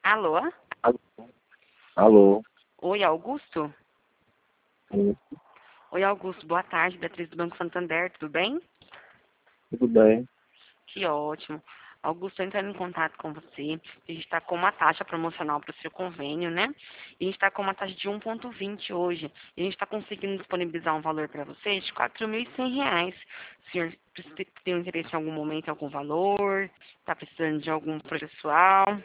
Alô? Alô? Alô? Oi, Augusto? Sim, Oi, Augusto. Boa tarde, Beatriz do Banco Santander. Tudo bem? tudo bem? Que ótimo. Augusto, entrando em contato com você. A gente está com uma taxa promocional para o seu convênio, né? E a gente está com uma taxa de 1,20 hoje. E a gente está conseguindo disponibilizar um valor para vocês de R$ 4.100. O senhor tem interesse em algum momento em algum valor? Está precisando de algum processual?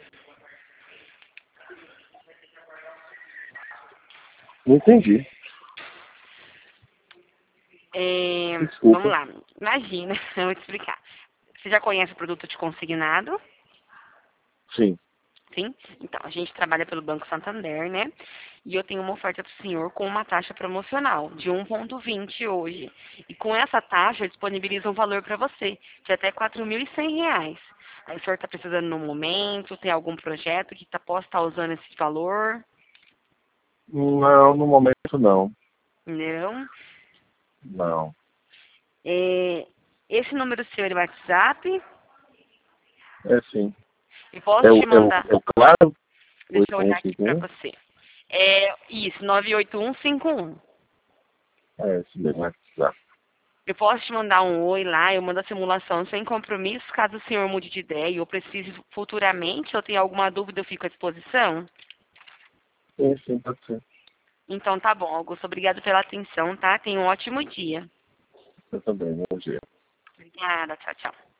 Não entendi. Vamos Desculpa. lá. Imagina, eu vou te explicar. Você já conhece o produto de consignado? Sim. Sim? Então, a gente trabalha pelo Banco Santander, né? E eu tenho uma oferta para o senhor com uma taxa promocional de 1,20 hoje. E com essa taxa, eu disponibilizo um valor para você de até R$ 4.100. Aí o senhor está precisando no momento, tem algum projeto que possa estar usando esse valor? Não, no momento não. Não? Não. É, esse número seu é do WhatsApp? É sim. Eu posso te mandar. É o claro? Deixa eu olhar aqui para 8151? você. É isso, 98151. É esse mesmo, WhatsApp. Eu posso te mandar um oi lá, eu mando a simulação sem compromisso, caso o senhor mude de ideia ou precise futuramente, ou tenha alguma dúvida, eu fico à disposição. Sim, pode ser. Então tá bom, Augusto, obrigado pela atenção, tá? Tenha um ótimo dia. Eu também, bom dia. Obrigada, tchau, tchau.